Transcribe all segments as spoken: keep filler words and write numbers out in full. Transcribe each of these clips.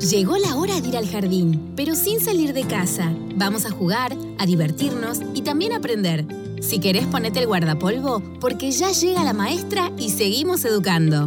Llegó la hora de ir al jardín, pero sin salir de casa. Vamos a jugar, a divertirnos y también a aprender. Si querés, ponete el guardapolvo, porque ya llega la maestra y seguimos educando.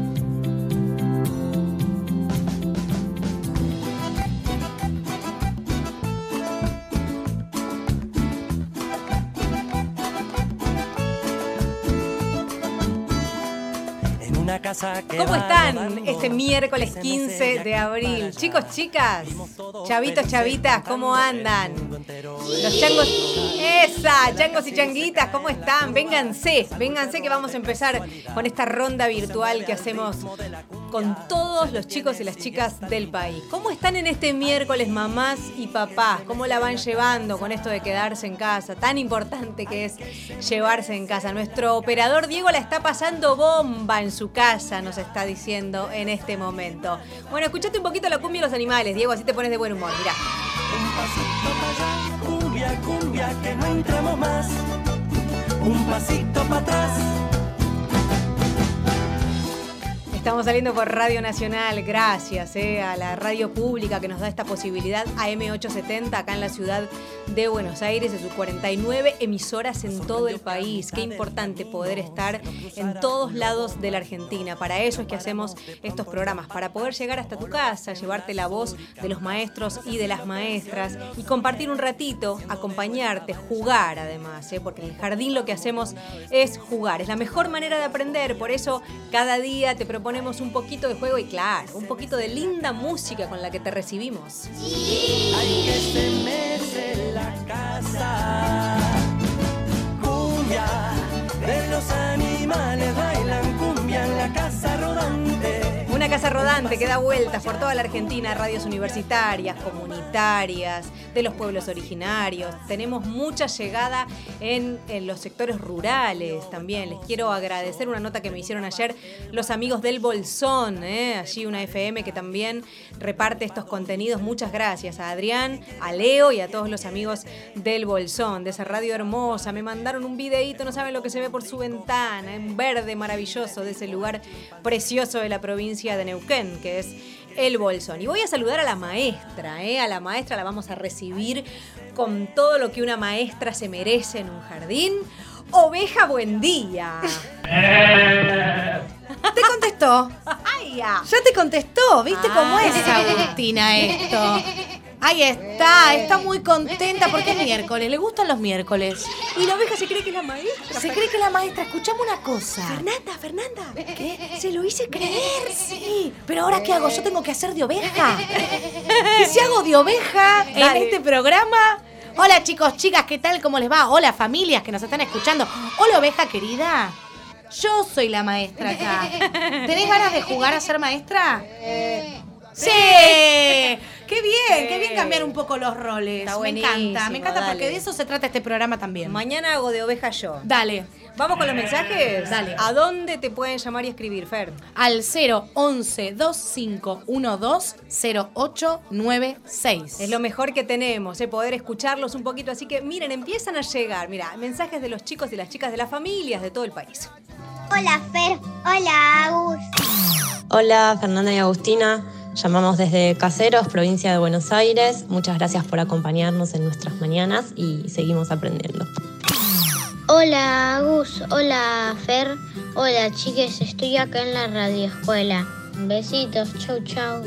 ¿Cómo están este miércoles quince de abril? Chicos, chicas, chavitos, chavitas, ¿cómo andan? Los changos, esa, changos y changuitas, ¿cómo están? Vénganse, vénganse que vamos a empezar con esta ronda virtual que hacemos con todos los chicos y las chicas del país. ¿Cómo están en este miércoles, mamás y papás? ¿Cómo la van llevando con esto de quedarse en casa? Tan importante que es llevarse en casa. Nuestro operador Diego la está pasando bomba en su casa, nos está diciendo en este momento. Bueno, escuchate un poquito la cumbia de los animales, Diego, así te pones de buen humor, mirá. Un pasito para allá, cumbia, cumbia, que no entramos más. Un pasito para atrás. Estamos saliendo por Radio Nacional, gracias eh, a la radio pública que nos da esta posibilidad, A M ochocientos setenta, acá en la ciudad de Buenos Aires, de sus cuarenta y nueve emisoras en todo el país. Qué importante poder estar en todos lados de la Argentina. Para eso es que hacemos estos programas, para poder llegar hasta tu casa, llevarte la voz de los maestros y de las maestras y compartir un ratito, acompañarte, jugar además, eh, porque en el jardín lo que hacemos es jugar. Es la mejor manera de aprender, por eso cada día te proponemos ponemos un poquito de juego y claro, un poquito de linda música con la que te recibimos. Sí. Hay que se mece la casa. Cumbia de los animales bailan cumbia en la casa rodante. Una casa rodante que da vueltas por toda la Argentina, radios universitarias, comunitarias, de los pueblos originarios. Tenemos mucha llegada en, en los sectores rurales también. Les quiero agradecer una nota que me hicieron ayer los amigos del Bolsón, ¿eh? Allí una F M que también reparte estos contenidos. Muchas gracias a Adrián, a Leo y a todos los amigos del Bolsón, de esa radio hermosa. Me mandaron un videíto, no saben lo que se ve por su ventana, en verde maravilloso de ese lugar precioso de la provincia de Neuquén, que es el Bolsón. Y voy a saludar a la maestra, ¿eh? A la maestra la vamos a recibir con todo lo que una maestra se merece en un jardín. Oveja, buen día. ¿Te contestó? Ay, ya. Ya te contestó, ¿viste Ah. cómo es, Agustina, esto? Ahí está, está muy contenta porque es miércoles, le gustan los miércoles. Y la oveja se cree que es la maestra. Se cree que es la maestra. Escuchame una cosa. Fernanda, Fernanda. ¿Qué? Se lo hice creer. Sí, pero ahora ¿qué hago? Yo tengo que hacer de oveja. ¿Y si hago de oveja en Dale. este programa? Hola chicos, chicas, ¿qué tal? ¿Cómo les va? Hola familias que nos están escuchando. Hola oveja querida. Yo soy la maestra acá. ¿Tenés ganas de jugar a ser maestra? ¡Sí! ¡Qué bien! ¡Qué bien cambiar un poco los roles! Está me buenísimo, encanta, me encanta dale. porque de eso se trata este programa también. Mañana hago de oveja yo. Dale, ¿Vamos con los mensajes? Dale. ¿A dónde te pueden llamar y escribir, Fer? al cero once veinticinco doce cero ocho nueve seis. Es lo mejor que tenemos, ¿eh? Poder escucharlos un poquito. Así que miren, empiezan a llegar, mira, mensajes de los chicos y las chicas de las familias de todo el país. Hola Fer, hola Agus. Hola Fernanda y Agustina, llamamos desde Caseros, provincia de Buenos Aires. Muchas gracias por acompañarnos en nuestras mañanas y seguimos aprendiendo. Hola Agus, hola Fer, hola chiques, estoy acá en la radioescuela. Besitos, chau chau.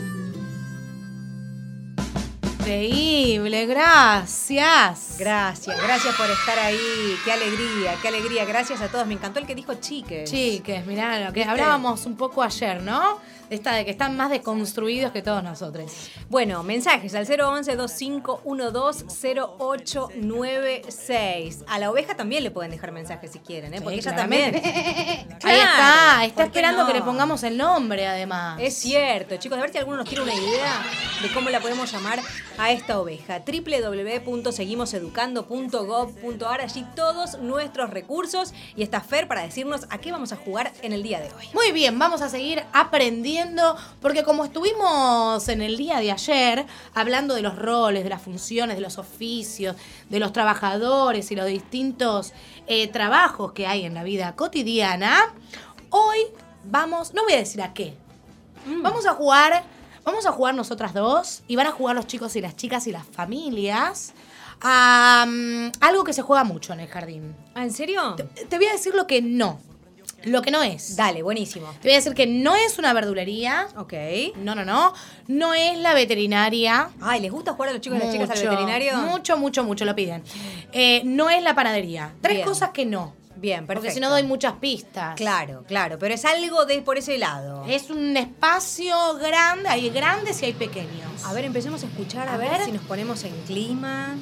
Increíble, gracias. Gracias, gracias por estar ahí. Qué alegría, qué alegría. Gracias a todos. Me encantó el que dijo chiques. Chiques, mirá lo que ¿Viste? hablábamos un poco ayer, ¿no? Esta de que están más deconstruidos que todos nosotros. Bueno, mensajes al cero once veinticinco doce cero ocho nueve seis. A la oveja también le pueden dejar mensajes si quieren, ¿eh? Sí, Porque ella claramente. también. Ahí está, está ¿por qué esperando no? que le pongamos el nombre, además. Es cierto, chicos, a ver si alguno nos tiene una idea de cómo la podemos llamar a esta oveja. doble u doble u doble u punto seguimos educando punto gob punto ar, allí todos nuestros recursos y está Fer para decirnos a qué vamos a jugar en el día de hoy. Muy bien, vamos a seguir aprendiendo, porque como estuvimos en el día de ayer hablando de los roles, de las funciones, de los oficios, de los trabajadores y los distintos eh, trabajos que hay en la vida cotidiana, hoy vamos, no voy a decir a qué, mm. vamos a jugar Vamos a jugar nosotras dos y van a jugar los chicos y las chicas y las familias a um, algo que se juega mucho en el jardín. ¿Ah, en serio? Te, te voy a decir lo que no. Lo que no es. Dale, buenísimo. Te voy a decir que no es una verdulería. Ok. No, no, no. No es la veterinaria. Ay, ¿les gusta jugar a los chicos y las Mucho, chicas al veterinario? Mucho, mucho, mucho lo piden. Eh, no es la panadería. Tres Bien. cosas que no. Bien, perfecto. Porque si no doy muchas pistas. Claro, claro, pero es algo de por ese lado. Es un espacio grande, hay grandes y hay pequeños. A ver, empecemos a escuchar, a, A ver, ver. si nos ponemos en clima.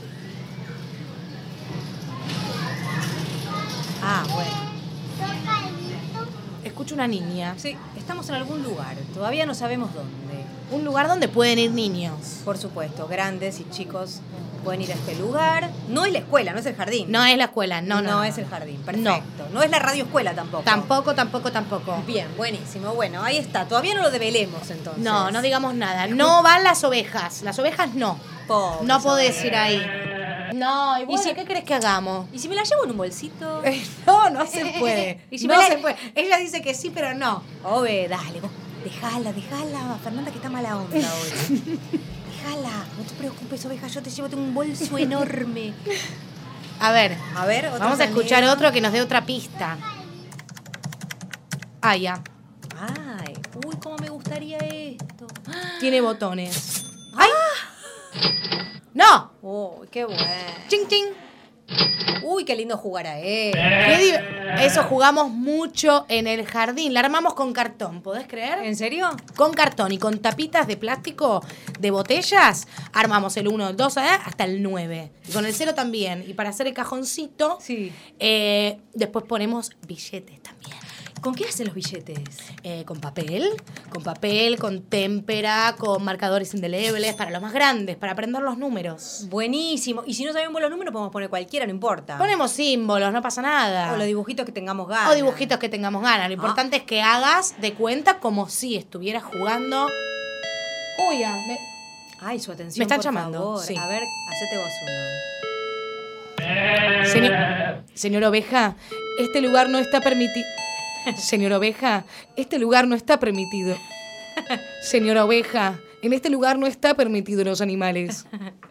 Ah, bueno. Escucho una niña. Sí, estamos en algún lugar, todavía no sabemos dónde. Un lugar donde pueden ir niños. Por supuesto, grandes y chicos pueden ir a este lugar. No es la escuela, no es el jardín. No es la escuela, no, no. No no. es el jardín, perfecto. No, es la radio escuela tampoco. Tampoco, tampoco, tampoco. Bien, buenísimo. Bueno, ahí está. Todavía no lo develemos entonces. No, no digamos nada. No van las ovejas. Las ovejas no. Pobres No podés ovejas. ir ahí. No, y bueno, si- ¿qué querés que hagamos? ¿Y si me la llevo en un bolsito? No, no se puede. ¿Y si no me la- se puede. Ella dice que sí, pero no. Ove, dale, vos. Dejala, dejala, Fernanda, que está mala onda hoy. Dejala, no te preocupes, oveja, yo te llevo tengo un bolso enorme. A ver, A ver, otro vamos a escuchar sonido. otro que nos dé otra pista. Ah, ya. Ay, uy, cómo me gustaría esto. Tiene botones. ¡Ay! ¡No! Uy, qué bueno. ¡Ching, ching! Uy, qué lindo jugar a él. Qué div- Eso jugamos mucho en el jardín. La armamos con cartón, ¿podés creer? ¿En serio? Con cartón y con tapitas de plástico de botellas, armamos el uno, el dos, ¿eh? hasta el nueve. Y con el cero también. Y para hacer el cajoncito, Sí. eh, después ponemos billetes también. ¿Con qué hacen los billetes? Eh, con papel, con papel, con témpera, con marcadores indelebles, para los más grandes, para aprender los números. Buenísimo. Y si no sabemos los números, podemos poner cualquiera, no importa. Ponemos símbolos, no pasa nada. O los dibujitos que tengamos ganas. O dibujitos que tengamos ganas. Lo importante es que hagas de cuenta como si estuvieras jugando. Uy, ya, me- Ay, su atención, Me están por llamando, favor. sí. A ver, hacete vos uno. Señor, señor Oveja, este lugar no está permitido. Señor Oveja, este lugar no está permitido. Señora Oveja, en este lugar no está permitido los animales.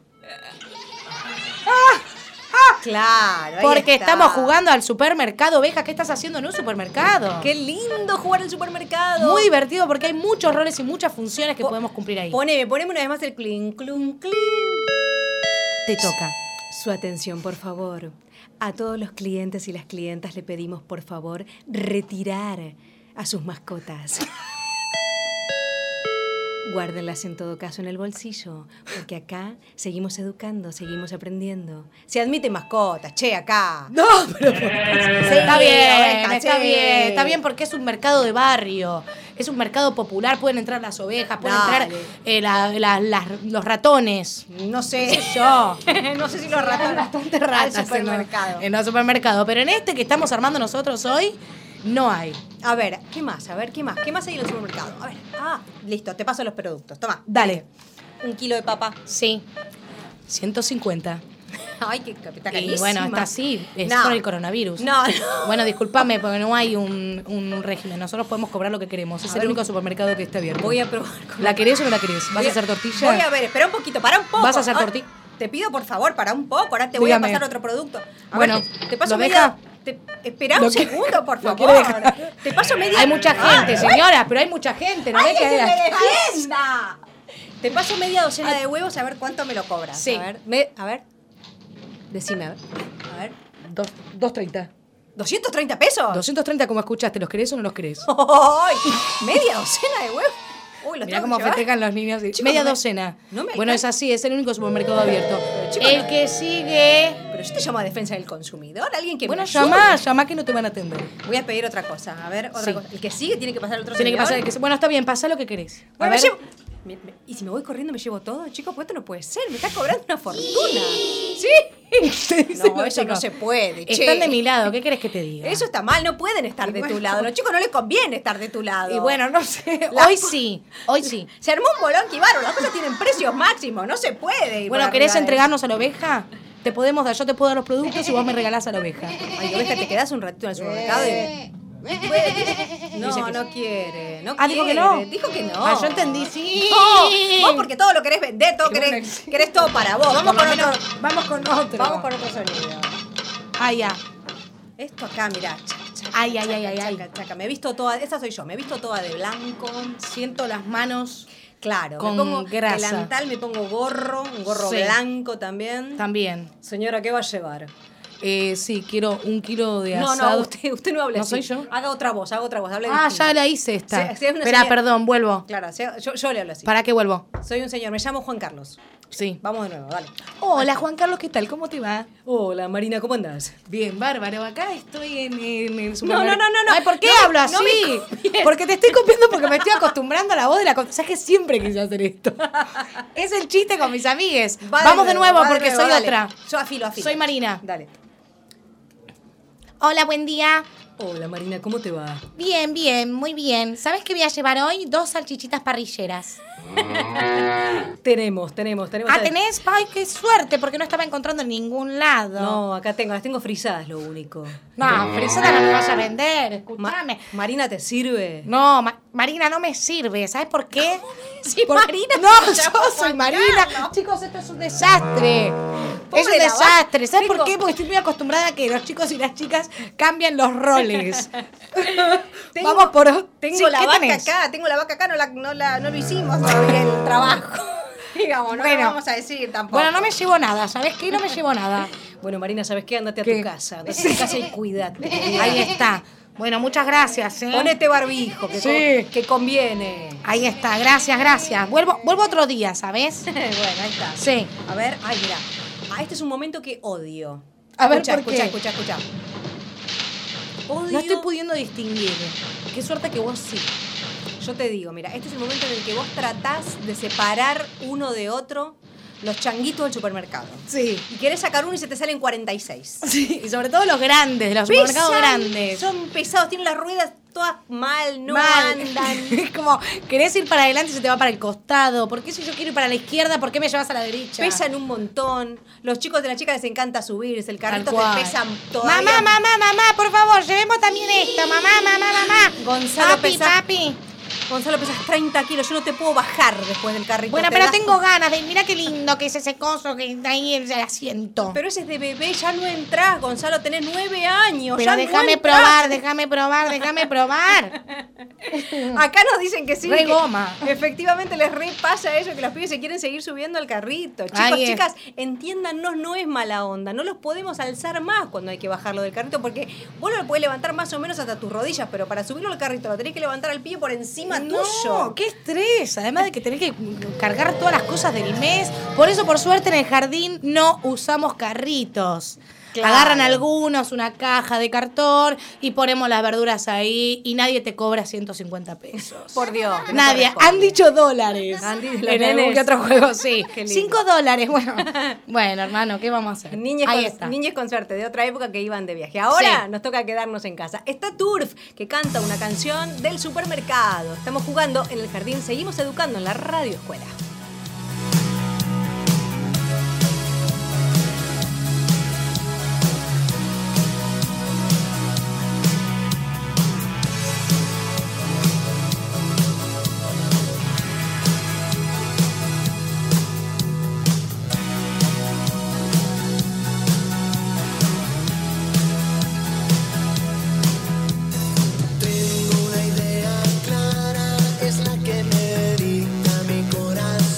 Claro, ahí Porque está. estamos jugando al supermercado, Oveja. ¿Qué estás haciendo en un supermercado? Qué lindo jugar al supermercado. Muy divertido porque hay muchos roles y muchas funciones que Po- podemos cumplir ahí. Poneme, poneme una vez más el clink, clun, clink. Te toca. Su atención, por favor. A todos los clientes y las clientas le pedimos, por favor, retirar a sus mascotas. Guárdenlas en todo caso en el bolsillo, porque acá seguimos educando, seguimos aprendiendo. Se admiten mascotas, che, acá. No, pero está Sí, bien, oveja, está sí. bien, está bien porque es un mercado de barrio, es un mercado popular, pueden entrar las ovejas, pueden Dale. entrar eh, la- la- las- los ratones. No sé. Yo. no sé si los ratones Bastante ratas al supermercado. En el supermercado, pero en este que estamos armando nosotros hoy, no hay. A ver, ¿qué más? A ver, ¿qué más? ¿Qué más hay en el supermercado? A ver. Ah, listo, te paso los productos. Toma. Dale. Un kilo de papa. Sí. ciento cincuenta. Ay, qué está Y carísima. bueno, está así, es No. por el coronavirus. No, no. Bueno, discúlpame, porque no hay un, un régimen. Nosotros podemos cobrar lo que queremos. Es A el ver, único supermercado que está abierto. Voy a probar. con- ¿La querés o no la querés? ¿Vas Voy a hacer tortilla? Voy a ver, espera un poquito, para un poco. ¿Vas a hacer Ay, torti- Te pido, por favor, para un poco. Ahora te voy Dígame. a pasar otro producto. A Bueno, ver, te, te paso ¿lo media... deja? Te, espera Lo un que- segundo, por lo favor. quiere dejar. Te paso media... Hay mucha gente, Ay, señora, pero hay mucha gente. ¿No ves ¡Alguien que que me hay- defienda! Te paso media docena de huevos a ver cuánto me lo cobras. Sí. A ver, me- a ver. Decime, a ver. A ver. Dos- doscientos treinta. ¿doscientos treinta pesos? doscientos treinta como escuchaste, ¿los querés o no los querés? ¡Ay! ¿Media docena de huevos? Uy, los Mirá tengo cómo que llevar. festejan los niños. Chicos, Media no me- docena. no me Bueno, es alcanza. así, es el único supermercado abierto. chicos, el no- que sigue... Pero yo te llamo a defensa del consumidor, alguien que Bueno, me ayude. llama, llama que no te van a atender. Voy a pedir otra cosa. A ver, otra Sí. cosa. El que sigue tiene que pasar al otro Tiene que señor. pasar el que... Bueno, está bien, pasa lo que querés. A Bueno, me ver. llevo- me- me- y si me voy corriendo, me llevo todo, chicos, pues esto no puede ser. Me está cobrando una fortuna. ¿Sí? No, eso no se puede, che. Están de mi lado, ¿qué querés que te diga? Eso está mal, no pueden estar Y de tu bueno. lado. A los chicos no les conviene estar de tu lado. Y bueno, no sé. La- Hoy sí, hoy sí. Se armó un bolón que bárbaro. Las cosas tienen precios máximos, no se puede. ir Bueno, por ¿querés arriba de entregarnos a la oveja? Te podemos dar, yo te puedo dar los productos y vos me regalás a la oveja. eso. Ay, oveja, te quedás un ratito en el supermercado y No, Dice que no sí. quiere. No Ah, quiere. dijo que no. Dijo que no. Ah, yo entendí, sí. No, vos porque todo lo querés vender, todo Qué querés, bueno. querés todo para vos. Vamos Por con lo otro. menos, Vamos con otro. Vamos con otro sonido. Ah, ya. Esto acá, mirá. Chaca, chaca, Ay, ay, ay, chaca, ay, chaca, chaca. Me he visto toda, esa soy yo, me he visto toda de blanco. Siento las manos Claro, Con me pongo grasa. delantal, me pongo gorro, un gorro Sí. blanco también. también. Señora, ¿qué va a llevar? Eh, sí, quiero un kilo de No, asado. no, usted, usted no hable ¿No así. soy yo? Haga otra voz, haga otra voz, hable Ah, distinto. ya la hice esta. Sí, sí, es una Espera, señal- perdón, vuelvo. Claro, sí, yo, yo le hablo así. ¿Para qué vuelvo? Soy un señor, me llamo Juan Carlos. Sí. Vamos de nuevo, dale. Hola, Juan Carlos, ¿qué tal? ¿Cómo te va? Hola, Marina, ¿cómo andás? Bien, bárbaro. Acá estoy en, en el No, supermercado. no, no, no. Ay, ¿por qué No me- hablo así? no me copies. Porque te estoy copiando porque me estoy acostumbrando a la voz de la... con- ¿Sabes que siempre quise hacer esto? Es el chiste con mis amigues. Va Vamos de nuevo va porque nuevo, soy dale. otra. Yo afilo, afilo. Soy Marina. Dale. Hola, buen día. Hola, Marina, ¿cómo te va? Bien, bien, muy bien. ¿Sabes qué voy a llevar hoy? Dos salchichitas parrilleras. Tenemos, tenemos, tenemos. Ah, ¿tenés? Ay, qué suerte, porque no estaba encontrando en ningún lado. No, acá tengo, las tengo frisadas, lo único. No, frisada no me vas a vender, Ma- escúchame. Marina, ¿te sirve? No, Ma- Marina no me sirve. ¿Sabes por qué? Sí, Por- Marina, No, se yo llama soy Juan Marina. Carlos. Chicos, esto es un desastre. Pobre es un la desastre. vaca. ¿Sabes por Tengo- qué? Porque estoy muy acostumbrada a que los chicos y las chicas cambian los roles. Tengo- Vamos por... Tengo Sí, la ¿qué vaca tenés? acá, tengo la vaca acá, no, la, no, la, no lo hicimos todavía el trabajo. Digamos, no Bueno. lo vamos a decir tampoco. Bueno, no me llevo nada. ¿Sabes qué? No me llevo nada. Bueno, Marina, ¿sabes qué? Andate a ¿Qué? tu casa. Andate a tu casa y cuídate. Ahí está. Bueno, muchas gracias, ¿eh? Ponete barbijo, que, Sí. co- que conviene. Ahí está. Gracias, gracias. Vuelvo, vuelvo otro día, ¿sabes? Bueno, ahí está. Sí. A ver, ay, mira. Ah, este es un momento que odio. A ver, escucha, ¿por escucha, qué? escucha, escucha. Odio. No estoy pudiendo distinguir. Qué suerte que vos sí. Yo te digo, mira, este es el momento en el que vos tratás de separar uno de otro los changuitos del supermercado. Sí. Y querés sacar uno y se te salen cuarenta y seis. Sí, y sobre todo los grandes, los supermercados Pesan, grandes. Son pesados, tienen las ruedas todas mal, no Mal. andan. Es como, querés ir para adelante y se te va para el costado. ¿Por qué si yo quiero ir para la izquierda, por qué me llevas a la derecha? Pesan un montón. Los chicos de las chicas les encanta subirse. El carrito Tal cual. te pesan todavía. Mamá, mamá, mamá, por favor, llevemos también esto. Mamá, mamá, mamá. Gonzalo, papi, pesa- papi. Gonzalo, pesas treinta kilos. Yo no te puedo bajar después del carrito. Bueno, te pero das- tengo ganas de... Mira qué lindo que es ese coso que está ahí en el asiento. Pero ese es de bebé, ya no entras, Gonzalo, tenés nueve años. Pero ya déjame no entrás. probar, déjame probar, déjame probar. Acá nos dicen que sí. Re que goma. Efectivamente les repasa eso, que los pibes se quieren seguir subiendo al carrito. Chicos, Ahí es. chicas, entiéndannos, no es mala onda. No los podemos alzar más cuando hay que bajarlo del carrito, porque vos lo podés levantar más o menos hasta tus rodillas, pero para subirlo al carrito lo tenés que levantar al pie por encima No, tuyo. qué estrés. Además de que tenés que cargar todas las cosas del mes. Por eso, por suerte, en el jardín no usamos carritos. Claro. Agarran algunos una caja de cartón y ponemos las verduras ahí y nadie te cobra ciento cincuenta pesos. Por Dios. que no Nadie. corresponde. Han dicho dólares. Han dicho los en algún nenes. que otro juego, sí. Qué lindo. Cinco dólares. Bueno, bueno, hermano, ¿qué vamos a hacer? Niñes Ahí con, está. niñes con suerte, de otra época que iban de viaje. Ahora Sí. nos toca quedarnos en casa. Está Turf, que canta una canción del supermercado. Estamos jugando en el jardín, seguimos educando en la radio escuela. Tengo una idea clara, es la que me dicta mi corazón.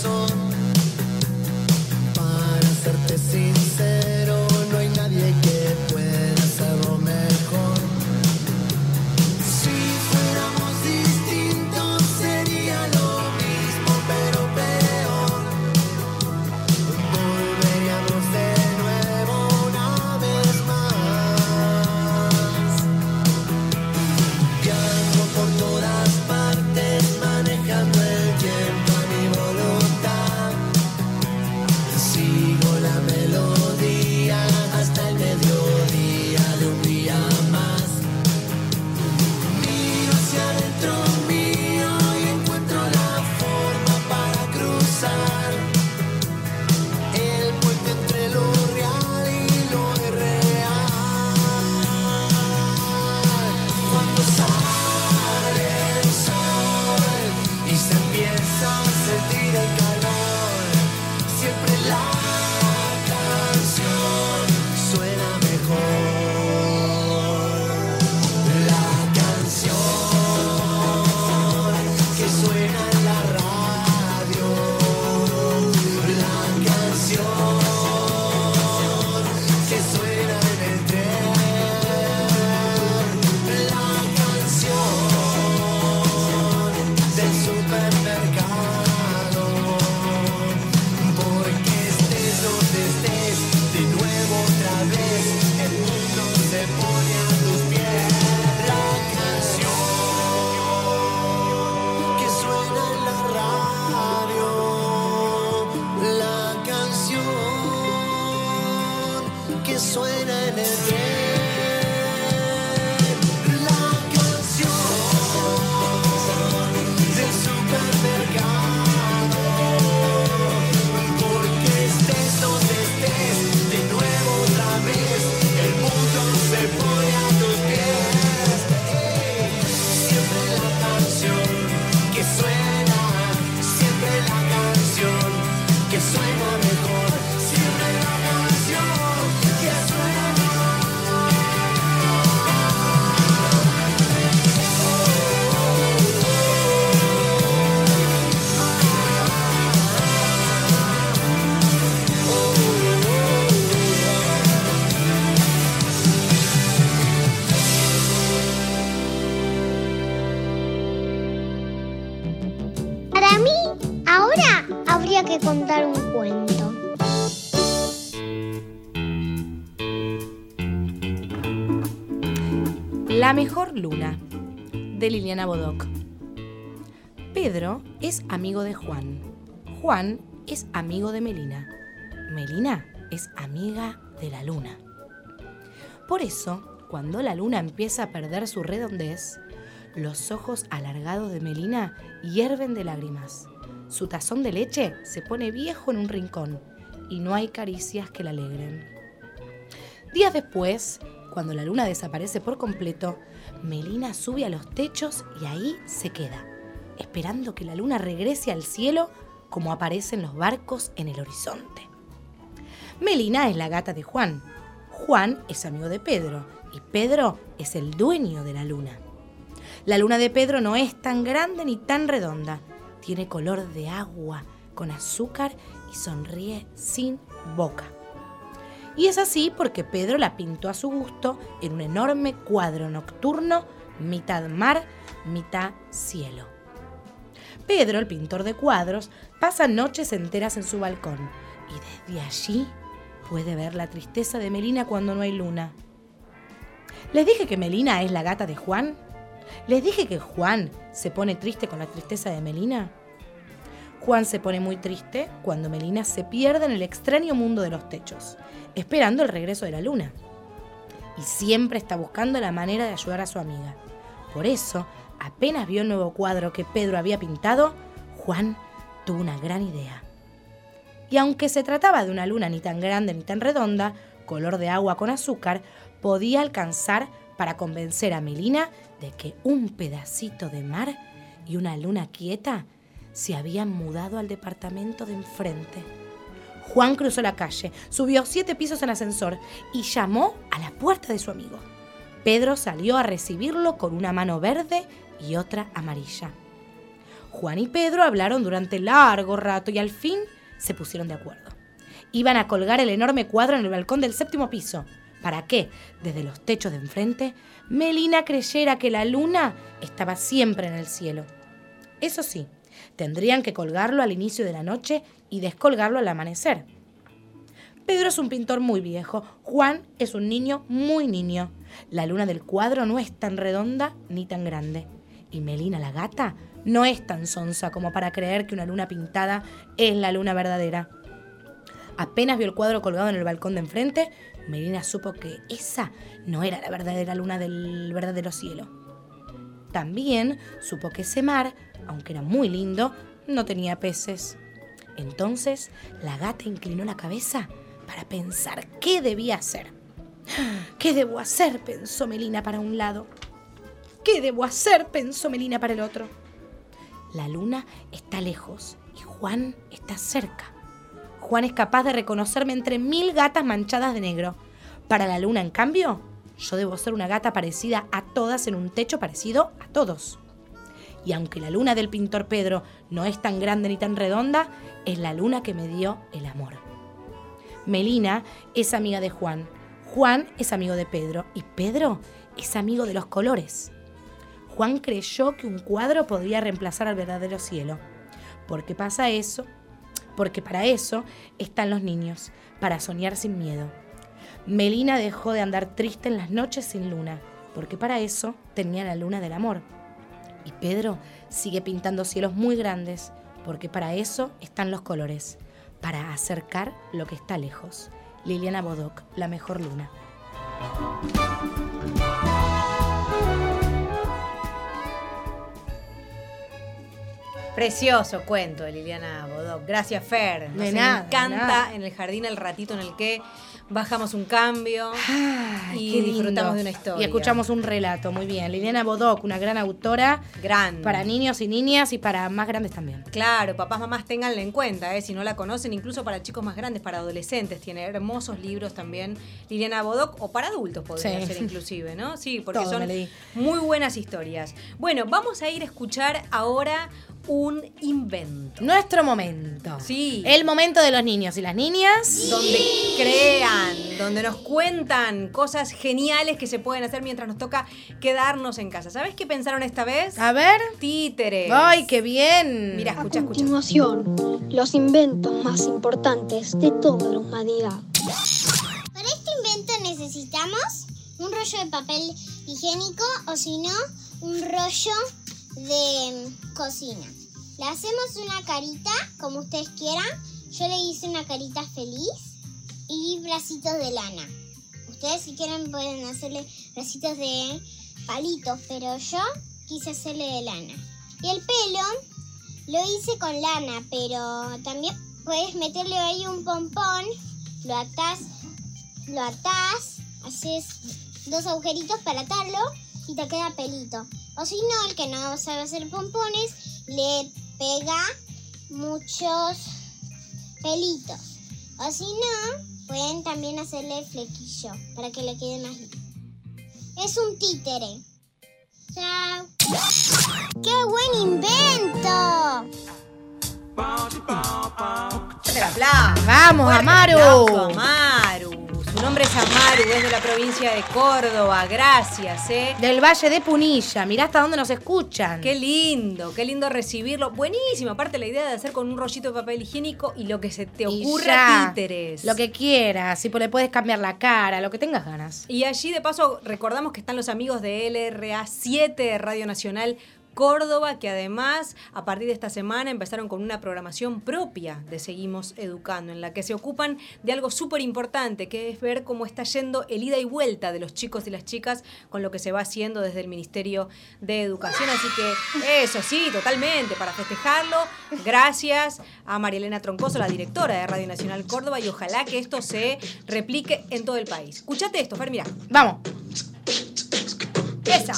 se empieza a sentir el calor. Siempre la canción suena mejor. La canción que suena en la radio. La canción que suena en el tren. La canción del supermercado. Porque estés donde estés, de nuevo otra vez, el mundo se pone a tus pies. La canción que suena en la radio. La canción que suena en el tren. La canción del supermercado. Porque estés donde estés, de nuevo otra vez, el mundo se pone a tus pies. Siempre la canción que suena, siempre la canción que suena mejor. Siempre la canción que suena Para mí, ahora habría que contar un cuento. La mejor luna, de Liliana Bodoc. Pedro es amigo de Juan. Juan es amigo de Melina. Melina es amiga de la luna. Por eso, cuando la luna empieza a perder su redondez, los ojos alargados de Melina hierven de lágrimas. Su tazón de leche se pone viejo en un rincón y no hay caricias que la alegren. Días después, cuando la luna desaparece por completo, Melina sube a los techos y ahí se queda, esperando que la luna regrese al cielo como aparecen los barcos en el horizonte. Melina es la gata de Juan. Juan es amigo de Pedro y Pedro es el dueño de la luna. La luna de Pedro no es tan grande ni tan redonda. Tiene color de agua, con azúcar y sonríe sin boca. Y es así porque Pedro la pintó a su gusto en un enorme cuadro nocturno, mitad mar, mitad cielo. Pedro, el pintor de cuadros, pasa noches enteras en su balcón y desde allí puede ver la tristeza de Melina cuando no hay luna. ¿Les dije que Melina es la gata de Juan? ¿Les dije que Juan se pone triste con la tristeza de Melina? Juan se pone muy triste cuando Melina se pierde en el extraño mundo de los techos, esperando el regreso de la luna. Y siempre está buscando la manera de ayudar a su amiga. Por eso, apenas vio el nuevo cuadro que Pedro había pintado, Juan tuvo una gran idea. Y aunque se trataba de una luna ni tan grande ni tan redonda, color de agua con azúcar, podía alcanzar para convencer a Melina de que un pedacito de mar y una luna quieta se habían mudado al departamento de enfrente. Juan cruzó la calle, subió siete pisos en ascensor y llamó a la puerta de su amigo. Pedro salió a recibirlo con una mano verde y otra amarilla. Juan y Pedro hablaron durante largo rato y al fin se pusieron de acuerdo. Iban a colgar el enorme cuadro en el balcón del séptimo piso, para que, desde los techos de enfrente, Melina creyera que la luna estaba siempre en el cielo. Eso sí, tendrían que colgarlo al inicio de la noche y descolgarlo al amanecer. Pedro es un pintor muy viejo, Juan es un niño muy niño. La luna del cuadro no es tan redonda ni tan grande. Y Melina la gata no es tan sonsa como para creer que una luna pintada es la luna verdadera. Apenas vio el cuadro colgado en el balcón de enfrente, Melina supo que esa no era la verdadera luna del verdadero cielo. También supo que ese mar, aunque era muy lindo, no tenía peces. Entonces la gata inclinó la cabeza para pensar qué debía hacer. ¿Qué debo hacer?, pensó Melina para un lado. ¿Qué debo hacer?, pensó Melina para el otro. La luna está lejos y Juan está cerca. Juan es capaz de reconocerme entre mil gatas manchadas de negro. Para la luna, en cambio, yo debo ser una gata parecida a todas en un techo parecido a todos. Y aunque la luna del pintor Pedro no es tan grande ni tan redonda, es la luna que me dio el amor. Melina es amiga de Juan, Juan es amigo de Pedro y Pedro es amigo de los colores. Juan creyó que un cuadro podría reemplazar al verdadero cielo. ¿Por qué pasa eso? Porque para eso están los niños, para soñar sin miedo. Melina dejó de andar triste en las noches sin luna, porque para eso tenía la luna del amor. Y Pedro sigue pintando cielos muy grandes, porque para eso están los colores, para acercar lo que está lejos. Liliana Bodoc, La mejor luna. Precioso cuento de Liliana Bodoc. Gracias, Fer. Nos De nada, encanta de nada. En el jardín el ratito en el que bajamos un cambio Ay, y qué lindo. disfrutamos de una historia. Y escuchamos un relato, muy bien. Liliana Bodoc, una gran autora Gran. para niños y niñas y para más grandes también. Claro, papás, mamás, ténganla en cuenta, ¿eh? Si no la conocen, incluso para chicos más grandes, para adolescentes. Tiene hermosos libros también, Liliana Bodoc, o para adultos podría Sí. ser inclusive, ¿no? Sí, porque Todo son me leí. muy buenas historias. Bueno, vamos a ir a escuchar ahora un invento. Nuestro momento. Sí. El momento de los niños y las niñas. Donde crean, donde nos cuentan cosas geniales que se pueden hacer mientras nos toca quedarnos en casa. ¿Sabes qué pensaron esta vez? A ver. Títeres. ¡Ay, qué bien! Mira, escucha, A escucha. continuación, los inventos más importantes de toda la humanidad. Para este invento necesitamos un rollo de papel higiénico o si no, un rollo de cocina. Le hacemos una carita como ustedes quieran. Yo le hice una carita feliz y bracitos de lana. Ustedes si quieren pueden hacerle bracitos de palitos, pero yo quise hacerle de lana. Y el pelo lo hice con lana, pero también puedes meterle ahí un pompón, lo atás, lo atás, haces dos agujeritos para atarlo y te queda pelito. O si no, el que no sabe hacer pompones, le pega muchos pelitos. O si no, pueden también hacerle flequillo para que le quede más lindo. Es un títere. ¡Chao! ¡Qué buen invento! Fuerte el aplauso. ¡Vamos, Fuerte Amaru! aplauso a Amaru. Su nombre es Amaru, es de la provincia de Córdoba. Gracias, ¿eh? Del Valle de Punilla. Mirá hasta dónde nos escuchan. Qué lindo, qué lindo recibirlo. Buenísimo, aparte la idea de hacer con un rollito de papel higiénico y lo que se te Y ocurra, ya, títeres. Lo que quieras. Si le puedes cambiar la cara, lo que tengas ganas. Y allí de paso recordamos que están los amigos de L R A siete de Radio Nacional Córdoba, que además a partir de esta semana empezaron con una programación propia de Seguimos Educando, en la que se ocupan de algo súper importante, que es ver cómo está yendo el ida y vuelta de los chicos y las chicas con lo que se va haciendo desde el Ministerio de Educación. Así que eso sí, totalmente, para festejarlo, gracias a María Elena Troncoso, la directora de Radio Nacional Córdoba, y ojalá que esto se replique en todo el país. Escúchate esto, Fer, mirá. Vamos. Esa.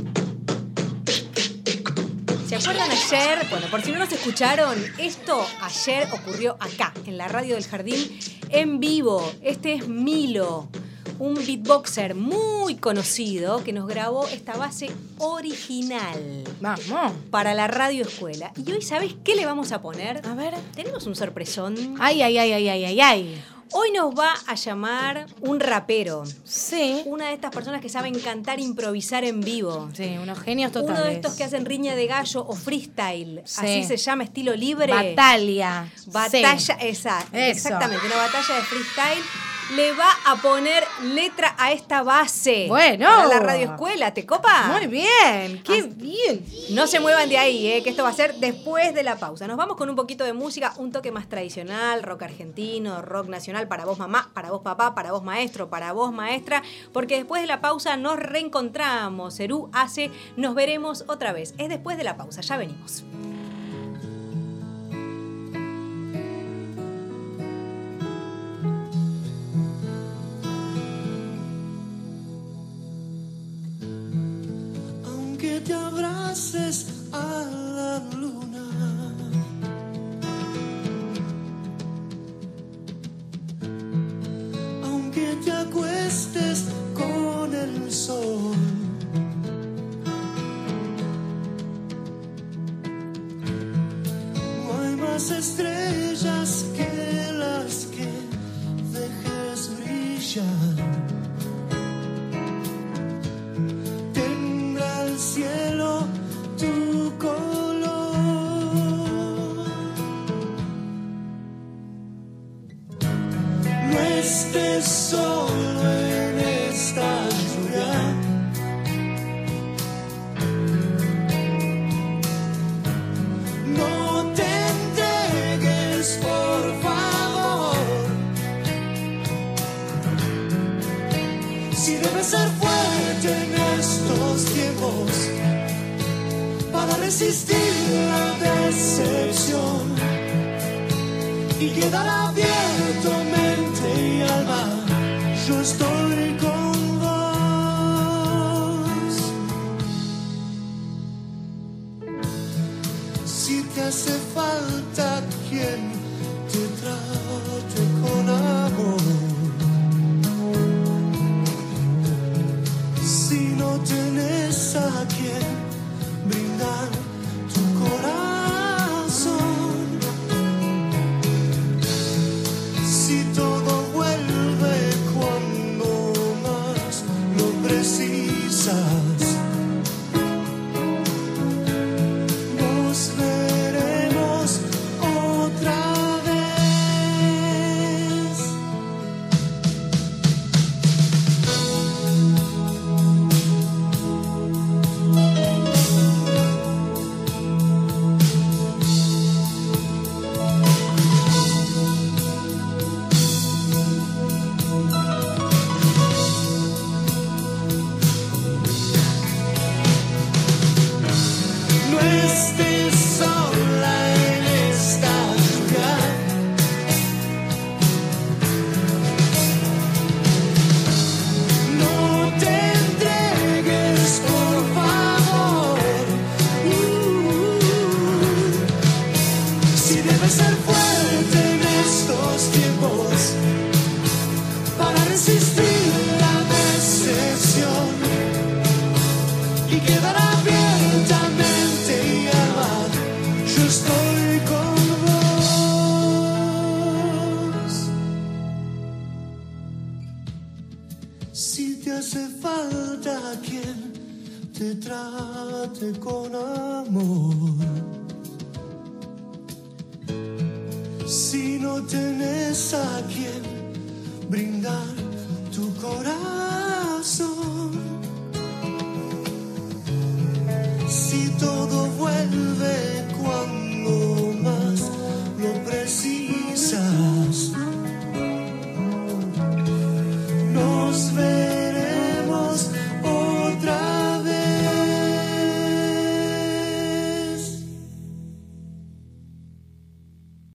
¿Se acuerdan ayer? Bueno, por si no nos escucharon, esto ayer ocurrió acá, en la radio del Jardín, en vivo. Este es Milo, un beatboxer muy conocido que nos grabó esta base original Vamos. para la radio escuela. Y hoy, ¿sabés qué le vamos a poner? A ver. Tenemos un sorpresón. Ay, ay, ay, ay, ay, ay, ay. Hoy nos va a llamar un rapero. Sí. Una de estas personas que saben cantar e improvisar en vivo. Sí, unos genios totales. Uno de estos que hacen riña de gallo o freestyle. Sí. Así se llama, estilo libre. Batalla. Batalla, Sí. esa, Eso. exactamente, una batalla de freestyle. Le va a poner letra a esta base. Bueno. Para la radio escuela, ¿te copa? Muy bien, qué Ah. bien. No se muevan de ahí, eh, que esto va a ser después de la pausa. Nos vamos con un poquito de música, un toque más tradicional, rock argentino, rock nacional, para vos mamá, para vos papá, para vos maestro, para vos maestra, porque después de la pausa nos reencontramos. Cerú hace Nos veremos otra vez. Es después de la pausa, ya venimos. Aunque te abraces a la luna, más estrellas que las que dejes brillar. Tendrá el cielo tu color. No estés solo en esta lluvia. No te entregues, por favor. Si debes ser fuerte en estos tiempos para resistir la decepción y quedar abierto mente y alma, yo estoy con vos. Si te hace falta quien te trate con amor, si no tenés a quien brindar tu corazón, si todo vuelve cuando más lo precisas, nos veremos otra vez. No estés sola en esta lluvia. No te entregues, por favor. Uh, si debes ser fuerte en estos tiempos para resistir la decepción y quedar abiertamente y amar, yo estoy con vos. Si te hace falta quien te trate con amor, si no tenés a quien brindar tu corazón,